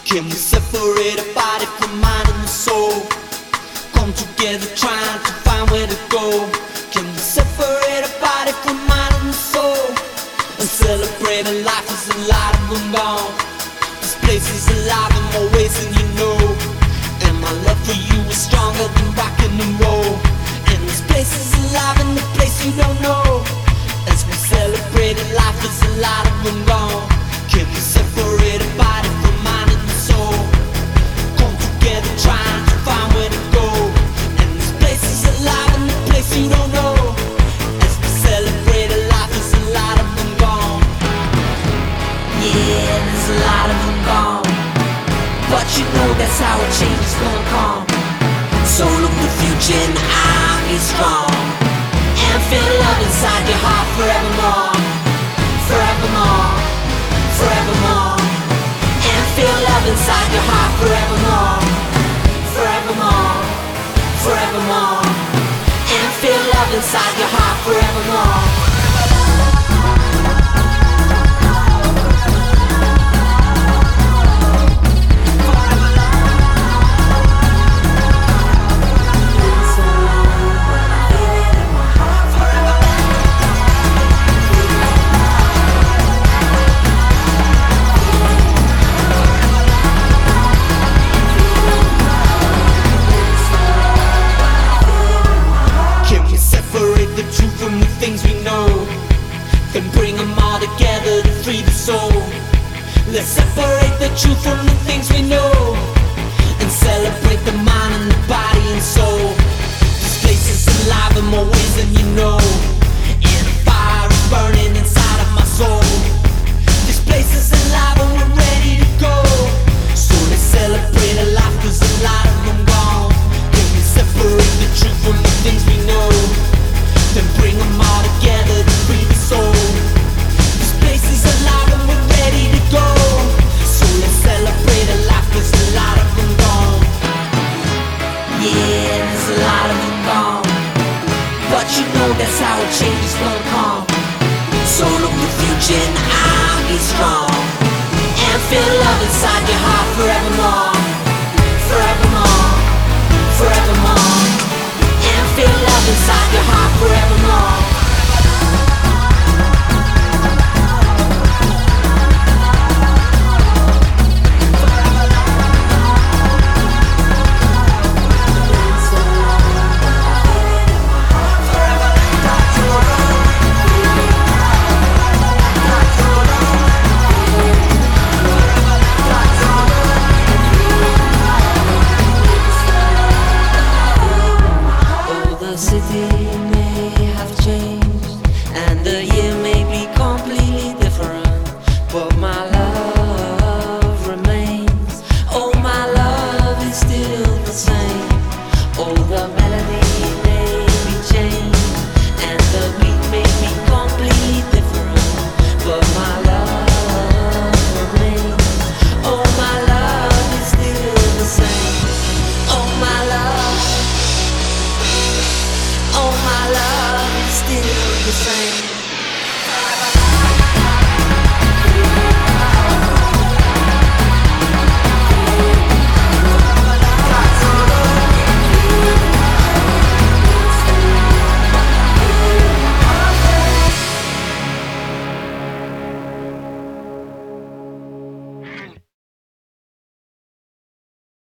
Can we separate a body from mind and soul? Come together trying to find where to go. Can we separate a body from mind and soul? And celebrate a life as a light of them gone. This place is alive in more ways than you know. And my love for you is stronger than rock and roll. And this place is alive in the place you don't know. As we celebrate a life as a light of them gone. Can we separate a body from mind and soul? Come together trying to find where to go. And this place is alive in the place you don't know. As we celebrate a life as a light of them gone. Yeah, there's a lot of them gone. But you know that's how a change is gonna come. So look the future in the eye, be strong. And feel love inside your heart forevermore. Forevermore, forevermore. And feel love inside your heart forevermore. Forevermore, forevermore. And feel love inside your heart forevermore. From the things we know, then bring them all together to free the soul. Let's separate the truth from the things we know, and celebrate the mind and the body and soul. This place is alive in more ways than you know, and a fire is burning inside of my soul. This place is alive and we're ready to go. So let's celebrate a life, 'cause a lot of them gone. Can we separate the truth from the things we know? Then bring them all together to free the soul. This place is alive and we're ready to go. So let's celebrate a life, 'cause a lot of them gone. Yeah, there's a lot of them gone. But you know that's how a change is gonna come. So look the future in the eye, be strong. And feel love inside your heart forevermore. Forevermore, forevermore. And feel love inside your heart forevermore. The city may have changed and the year may be completely different, but my love remains. Oh, my love is still the same. Oh, the melody may be changed and the beat may be completely different, but my love remains. Oh, my love is still the same. Oh, my love. Oh, my love is still the same.